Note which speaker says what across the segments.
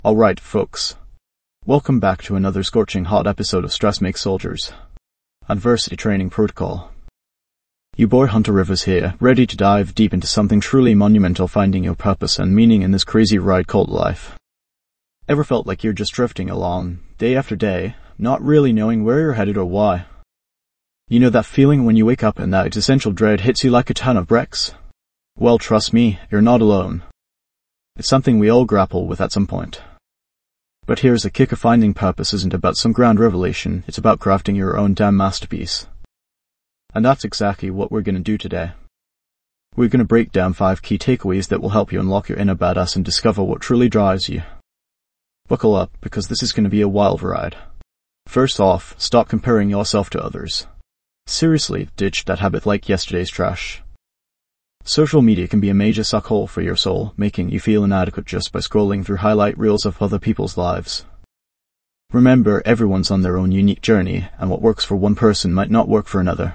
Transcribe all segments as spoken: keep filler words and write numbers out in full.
Speaker 1: Alright, folks. Welcome back to another scorching hot episode of Stress Makes Soldiers. Adversity Training Protocol. You boy Hunter Rivers here, ready to dive deep into something truly monumental, finding your purpose and meaning in this crazy ride called life. Ever felt like you're just drifting along, day after day, not really knowing where you're headed or why? You know that feeling when you wake up and that existential dread hits you like a ton of bricks? Well, trust me, you're not alone. It's something we all grapple with at some point. But here's the kicker: finding purpose isn't about some grand revelation, it's about crafting your own damn masterpiece. And that's exactly what we're going to do today. We're going to break down five key takeaways that will help you unlock your inner badass and discover what truly drives you. Buckle up, because this is going to be a wild ride. First off, stop comparing yourself to others. Seriously, ditch that habit like yesterday's trash. Social media can be a major suckhole for your soul, making you feel inadequate just by scrolling through highlight reels of other people's lives. Remember, everyone's on their own unique journey, and what works for one person might not work for another.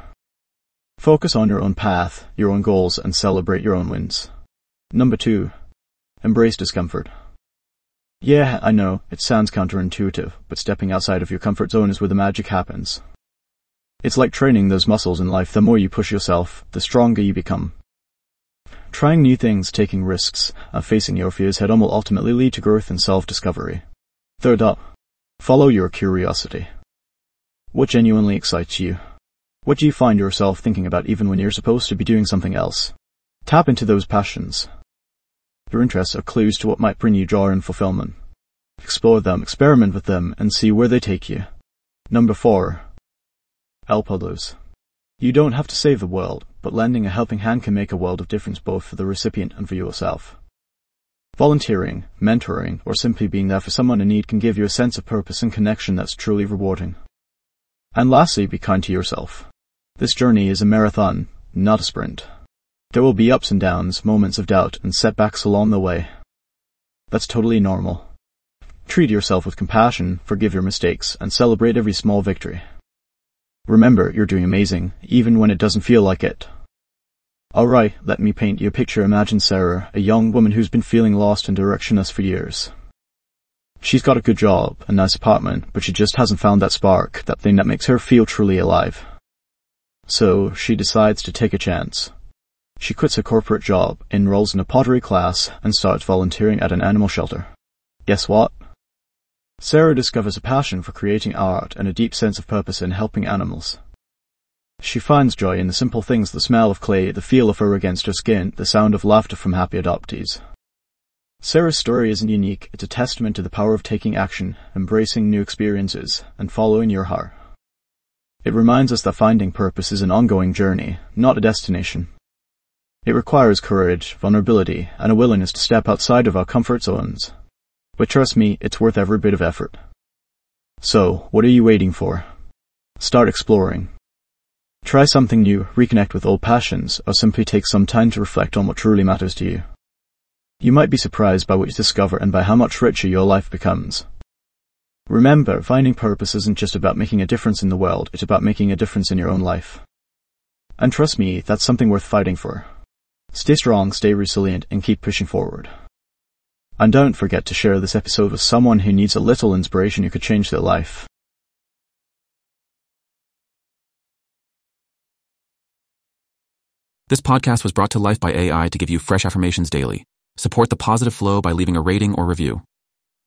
Speaker 1: Focus on your own path, your own goals, and celebrate your own wins. Number two, embrace discomfort. Yeah, I know, it sounds counterintuitive, but stepping outside of your comfort zone is where the magic happens. It's like training those muscles in life. The more you push yourself, the stronger you become. Trying new things, taking risks, and facing your fears head on will ultimately lead to growth and self-discovery. Third up, follow your curiosity. What genuinely excites you? What do you find yourself thinking about even when you're supposed to be doing something else? Tap into those passions. Your interests are clues to what might bring you joy and fulfillment. Explore them, experiment with them, and see where they take you. Number four, help others. You don't have to save the world, but lending a helping hand can make a world of difference both for the recipient and for yourself. Volunteering, mentoring, or simply being there for someone in need can give you a sense of purpose and connection that's truly rewarding. And lastly, be kind to yourself. This journey is a marathon, not a sprint. There will be ups and downs, moments of doubt, and setbacks along the way. That's totally normal. Treat yourself with compassion, forgive your mistakes, and celebrate every small victory. Remember, you're doing amazing, even when it doesn't feel like it. Alright, let me paint you a picture. Imagine Sarah, a young woman who's been feeling lost and directionless for years. She's got a good job, a nice apartment, but she just hasn't found that spark, that thing that makes her feel truly alive. So, she decides to take a chance. She quits her corporate job, enrolls in a pottery class, and starts volunteering at an animal shelter. Guess what? Sarah discovers a passion for creating art and a deep sense of purpose in helping animals. She finds joy in the simple things: the smell of clay, the feel of fur against her skin, the sound of laughter from happy adoptees. Sarah's story isn't unique. It's a testament to the power of taking action, embracing new experiences, and following your heart. It reminds us that finding purpose is an ongoing journey, not a destination. It requires courage, vulnerability, and a willingness to step outside of our comfort zones. But trust me, it's worth every bit of effort. So, what are you waiting for? Start exploring. Try something new, reconnect with old passions, or simply take some time to reflect on what truly matters to you. You might be surprised by what you discover and by how much richer your life becomes. Remember, finding purpose isn't just about making a difference in the world, it's about making a difference in your own life. And trust me, that's something worth fighting for. Stay strong, stay resilient, and keep pushing forward. And don't forget to share this episode with someone who needs a little inspiration who could change their life.
Speaker 2: This podcast was brought to life by A I to give you fresh affirmations daily. Support the positive flow by leaving a rating or review.